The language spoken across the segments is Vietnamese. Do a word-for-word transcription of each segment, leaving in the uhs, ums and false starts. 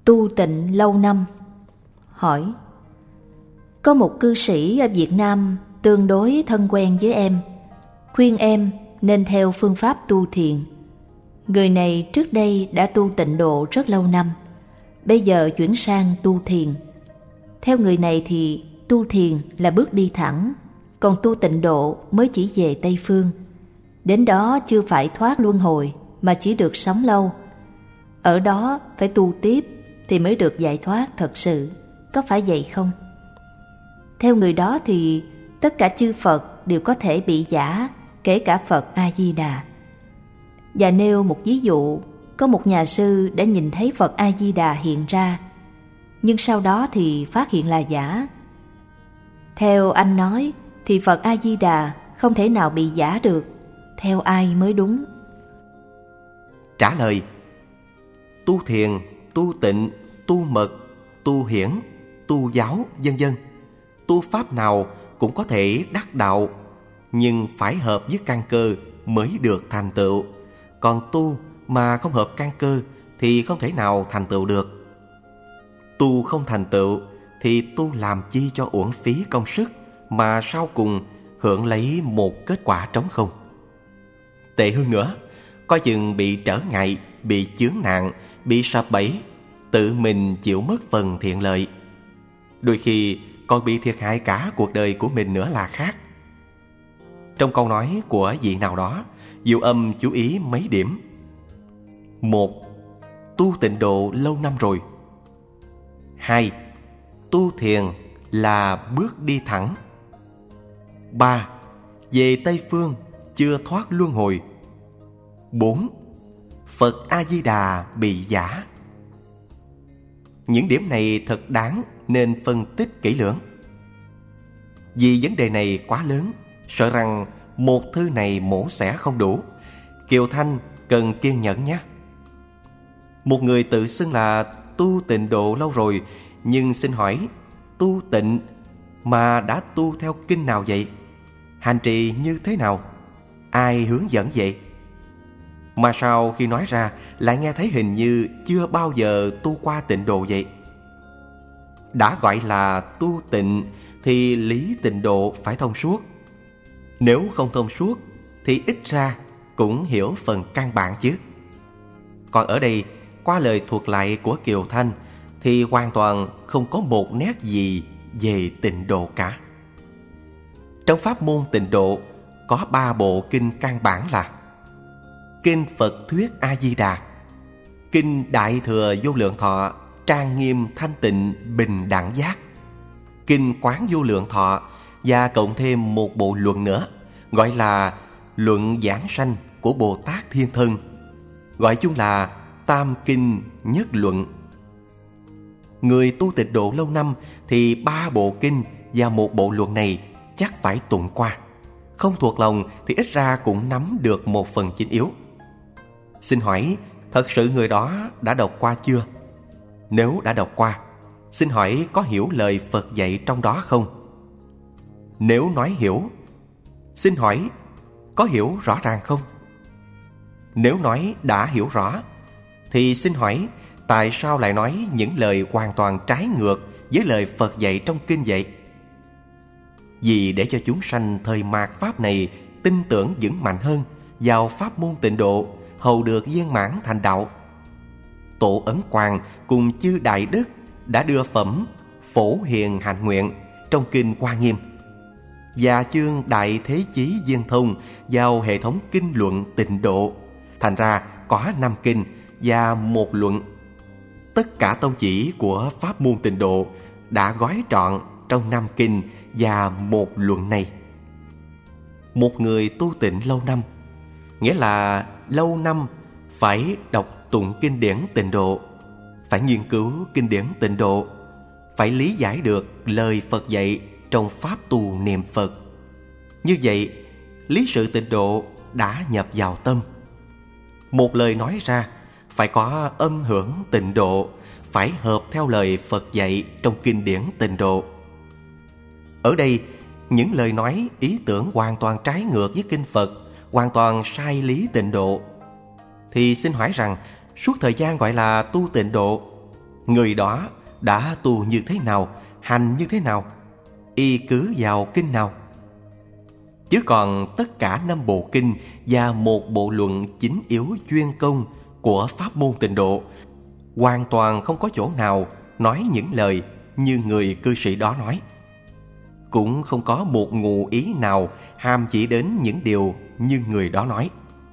Tu tịnh lâu năm. Hỏi: có một cư sĩ ở Việt Nam tương đối thân quen với em, khuyên em nên theo phương pháp tu thiền. Người này trước đây đã tu tịnh độ rất lâu năm, bây giờ chuyển sang tu thiền. Theo người này thì tu thiền là bước đi thẳng, còn tu tịnh độ mới chỉ về Tây Phương. Đến đó chưa phải thoát luân hồi mà chỉ được sống lâu. Ở đó phải tu tiếp thì mới được giải thoát thật sự, có phải vậy không? Theo người đó thì tất cả chư Phật đều có thể bị giả, kể cả Phật A-di-đà. Và nêu một ví dụ, có một nhà sư đã nhìn thấy Phật A-di-đà hiện ra, nhưng sau đó thì phát hiện là giả. Theo anh nói thì Phật A-di-đà không thể nào bị giả được, theo ai mới đúng? Trả lời: tu thiền, tu tịnh, tu mật, tu hiển, tu giáo, vân vân, tu pháp nào cũng có thể đắc đạo, nhưng phải hợp với căn cơ mới được thành tựu. Còn tu mà không hợp căn cơ thì không thể nào thành tựu được. Tu không thành tựu thì tu làm chi cho uổng phí công sức, mà sau cùng hưởng lấy một kết quả trống không. Tệ hơn nữa, coi chừng bị trở ngại, bị chướng nạn, bị sập bẫy, tự mình chịu mất phần thiện lợi. Đôi khi còn bị thiệt hại cả cuộc đời của mình nữa là khác. Trong câu nói của vị nào đó, Diệu Âm chú ý mấy điểm. Một, tu tịnh độ lâu năm rồi. Hai, tu thiền là bước đi thẳng. Ba, về Tây Phương chưa thoát luân hồi. Bốn, Phật A-di-đà bị giả. Những điểm này thật đáng nên phân tích kỹ lưỡng. Vì vấn đề này quá lớn, sợ rằng một thư này mổ xẻ không đủ. Kiều Thanh cần kiên nhẫn nhé. Một người tự xưng là tu tịnh độ lâu rồi, nhưng xin hỏi, tu tịnh mà đã tu theo kinh nào vậy? Hành trì như thế nào? Ai hướng dẫn vậy? Mà sao khi nói ra lại nghe thấy hình như chưa bao giờ tu qua tịnh độ vậy? Đã gọi là tu tịnh thì lý tịnh độ phải thông suốt. Nếu không thông suốt thì ít ra cũng hiểu phần căn bản chứ. Còn ở đây, qua lời thuật lại của Kiều Thanh thì hoàn toàn không có một nét gì về tịnh độ cả. Trong pháp môn tịnh độ có ba bộ kinh căn bản là Kinh Phật Thuyết A-di-đà, Kinh Đại Thừa Vô Lượng Thọ trang nghiêm thanh tịnh bình đẳng giác, Kinh Quán Vô Lượng Thọ, và cộng thêm một bộ luận nữa gọi là Luận Giảng Sanh của Bồ Tát Thiên Thân, gọi chung là Tam Kinh Nhất Luận. Người tu tịnh độ lâu năm thì ba bộ kinh và một bộ luận này chắc phải tụng qua. Không thuộc lòng thì ít ra cũng nắm được một phần chính yếu. Xin hỏi, thật sự người đó đã đọc qua chưa? Nếu đã đọc qua, xin hỏi có hiểu lời Phật dạy trong đó không? Nếu nói hiểu, xin hỏi có hiểu rõ ràng không? Nếu nói đã hiểu rõ, thì xin hỏi tại sao lại nói những lời hoàn toàn trái ngược với lời Phật dạy trong kinh vậy? Vì để cho chúng sanh thời mạt pháp này tin tưởng vững mạnh hơn vào pháp môn tịnh độ, hầu được viên mãn thành đạo. Tổ Ấn Quang cùng chư đại đức đã đưa phẩm Phổ Hiền Hạnh Nguyện trong kinh Hoa Nghiêm và chương Đại Thế Chí Viên Thông vào hệ thống kinh luận tịnh độ, thành ra có năm kinh và một luận. Tất cả tông chỉ của pháp môn tịnh độ đã gói trọn trong năm kinh và một luận này. Một người tu tịnh lâu năm, nghĩa là lâu năm phải đọc tụng kinh điển tịnh độ, phải nghiên cứu kinh điển tịnh độ, phải lý giải được lời Phật dạy trong pháp tu niệm Phật. Như vậy, lý sự tịnh độ đã nhập vào tâm. Một lời nói ra phải có âm hưởng tịnh độ, phải hợp theo lời Phật dạy trong kinh điển tịnh độ. Ở đây, những lời nói, ý tưởng hoàn toàn trái ngược với kinh Phật, hoàn toàn sai lý tịnh độ, thì xin hỏi rằng suốt thời gian gọi là tu tịnh độ, người đó đã tu như thế nào, hành như thế nào, y cứ vào kinh nào. Chứ còn tất cả năm bộ kinh và một bộ luận chính yếu chuyên công của pháp môn Tịnh Độ hoàn toàn không có chỗ nào nói những lời như người cư sĩ đó nói. Cũng không có một ngụ ý nào hàm chỉ đến những điều như người đó nói.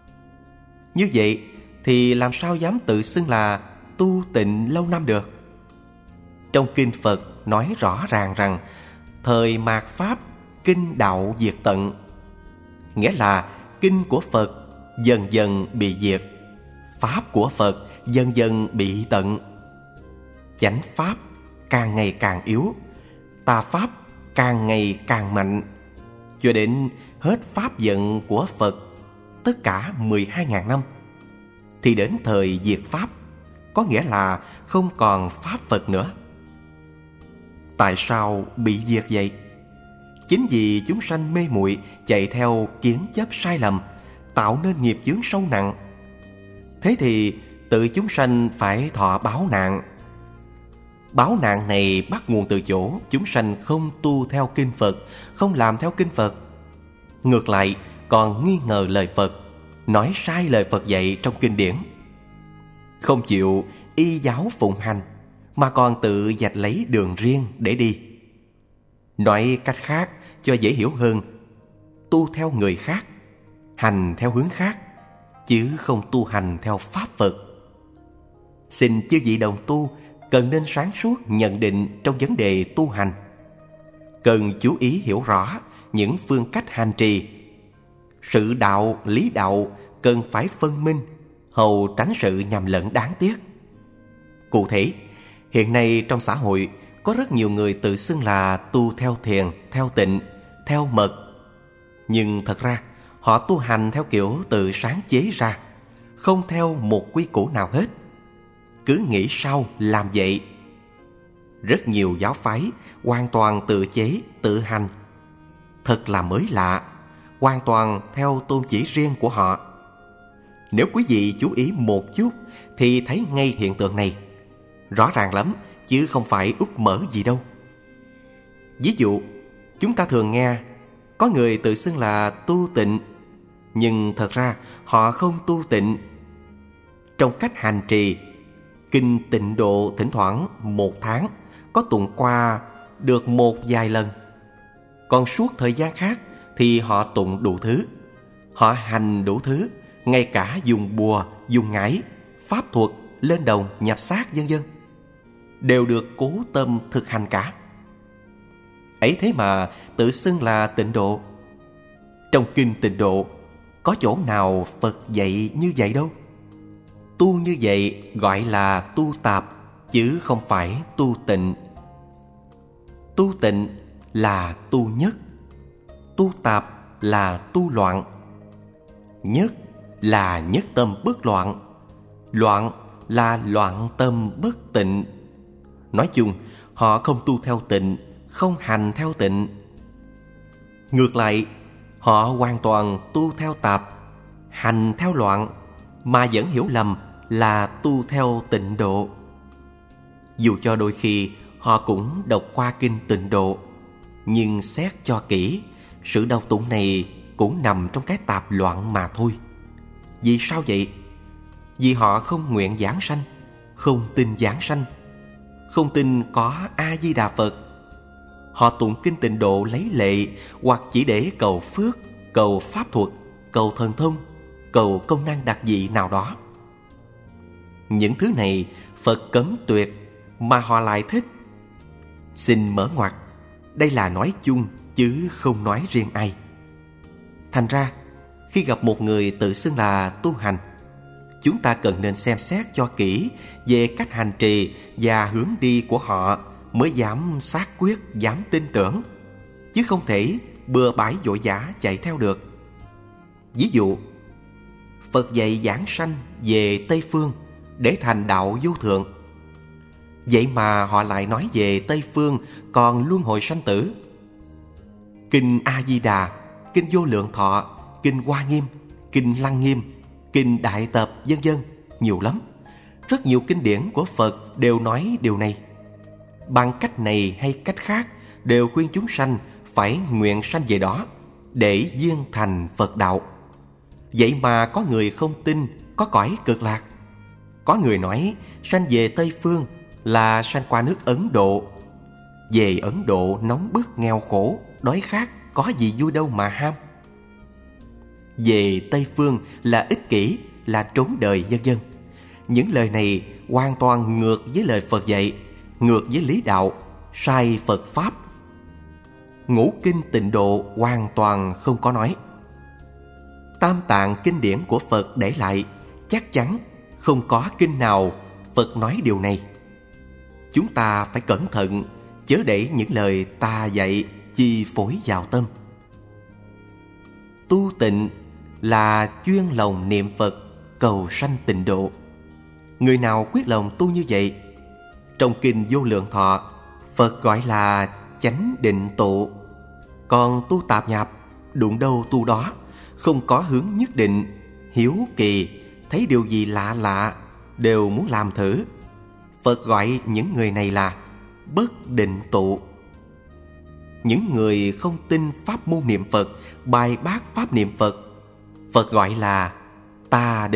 Như vậy thì làm sao dám tự xưng là tu tịnh lâu năm được? Trong kinh Phật nói rõ ràng rằng thời mạt Pháp kinh đạo diệt tận, nghĩa là kinh của Phật dần dần bị diệt, pháp của Phật dần dần bị tận. Chánh pháp càng ngày càng yếu, tà pháp càng ngày càng mạnh, cho đến hết pháp giận của Phật tất cả mười hai nghìn năm, thì đến thời diệt pháp, có nghĩa là không còn pháp Phật nữa. Tại sao bị diệt vậy? Chính vì chúng sanh mê muội chạy theo kiến chấp sai lầm, tạo nên nghiệp chướng sâu nặng. Thế thì tự chúng sanh phải thọ báo nạn. Báo nạn này bắt nguồn từ chỗ chúng sanh không tu theo kinh Phật, không làm theo kinh Phật. Ngược lại còn nghi ngờ lời Phật, nói sai lời Phật dạy trong kinh điển, không chịu y giáo phụng hành, mà còn tự vạch lấy đường riêng để đi. Nói cách khác cho dễ hiểu hơn, tu theo người khác, hành theo hướng khác, chứ không tu hành theo pháp Phật. Xin chư vị đồng tu cần nên sáng suốt nhận định trong vấn đề tu hành, cần chú ý hiểu rõ những phương cách hành trì. Sự đạo, lý đạo cần phải phân minh, hầu tránh sự nhầm lẫn đáng tiếc. Cụ thể, hiện nay trong xã hội có rất nhiều người tự xưng là tu theo thiền, theo tịnh, theo mật. Nhưng thật ra họ tu hành theo kiểu tự sáng chế ra, không theo một quy củ nào hết, cứ nghĩ sao làm vậy. Rất nhiều giáo phái hoàn toàn tự chế, tự hành, thật là mới lạ, hoàn toàn theo tôn chỉ riêng của họ. Nếu quý vị chú ý một chút thì thấy ngay hiện tượng này rõ ràng lắm, chứ không phải úp mở gì đâu. Ví dụ, chúng ta thường nghe có người tự xưng là tu tịnh, nhưng thật ra họ không tu tịnh. Trong cách hành trì, kinh Tịnh Độ thỉnh thoảng một tháng có tụng qua được một vài lần, còn suốt thời gian khác thì họ tụng đủ thứ, họ hành đủ thứ, ngay cả dùng bùa, dùng ngải, pháp thuật, lên đồng, nhập xác vân vân, đều được cố tâm thực hành cả. Ấy thế mà tự xưng là Tịnh Độ. Trong kinh Tịnh Độ có chỗ nào Phật dạy như vậy đâu. Tu như vậy gọi là tu tạp, chứ không phải tu tịnh. Tu tịnh là tu nhất, tu tạp là tu loạn. Nhất là nhất tâm bất loạn, loạn là loạn tâm bất tịnh. Nói chung, họ không tu theo tịnh, không hành theo tịnh. Ngược lại, họ hoàn toàn tu theo tạp, hành theo loạn, mà vẫn hiểu lầm là tu theo Tịnh Độ. Dù cho đôi khi họ cũng đọc qua kinh Tịnh Độ, nhưng xét cho kỹ, sự đọc tụng này cũng nằm trong cái tạp loạn mà thôi. Vì sao vậy? Vì họ không nguyện giảng sanh, không tin giảng sanh, không tin có A-di-đà Phật. Họ tụng kinh Tịnh Độ lấy lệ, hoặc chỉ để cầu phước, cầu pháp thuật, cầu thần thông, cầu công năng đặc dị nào đó. Những thứ này Phật cấm tuyệt mà họ lại thích. Xin mở ngoặt, đây là nói chung chứ không nói riêng ai. Thành ra, khi gặp một người tự xưng là tu hành, chúng ta cần nên xem xét cho kỹ về cách hành trì và hướng đi của họ mới dám xác quyết, dám tin tưởng, chứ không thể bừa bãi vội vã chạy theo được. Ví dụ, Phật dạy giảng sanh về Tây Phương để thành đạo vô thượng. Vậy mà họ lại nói về Tây Phương còn luân hồi sanh tử. Kinh A-di-đà, kinh Vô Lượng Thọ, kinh Hoa Nghiêm, kinh Lăng Nghiêm, kinh Đại Tập vân vân nhiều lắm. Rất nhiều kinh điển của Phật đều nói điều này. Bằng cách này hay cách khác đều khuyên chúng sanh phải nguyện sanh về đó để duyên thành Phật đạo. Vậy mà có người không tin có cõi cực lạc. Có người nói sanh về Tây Phương là sanh qua nước Ấn Độ. Về Ấn Độ nóng bức nghèo khổ, đói khát, có gì vui đâu mà ham. Về Tây Phương là ích kỷ, là trốn đời, vân vân. Những lời này hoàn toàn ngược với lời Phật dạy, ngược với lý đạo, sai Phật Pháp. Ngũ kinh tịnh độ hoàn toàn không có nói. Tam tạng kinh điển của Phật để lại chắc chắn không có kinh nào Phật nói điều này. Chúng ta phải cẩn thận, chớ để những lời ta dạy chi phối vào tâm. Tu tịnh là chuyên lòng niệm Phật, cầu sanh tịnh độ. Người nào quyết lòng tu như vậy, trong kinh Vô Lượng Thọ, Phật gọi là chánh định tụ. Còn tu tạp nhạp, đụng đâu tu đó, không có hướng nhất định, hiếu kỳ, thấy điều gì lạ lạ đều muốn làm thử. Phật gọi những người này là bất định tụ. Những người không tin pháp môn niệm Phật, bài bác pháp niệm Phật, Phật gọi là tà định.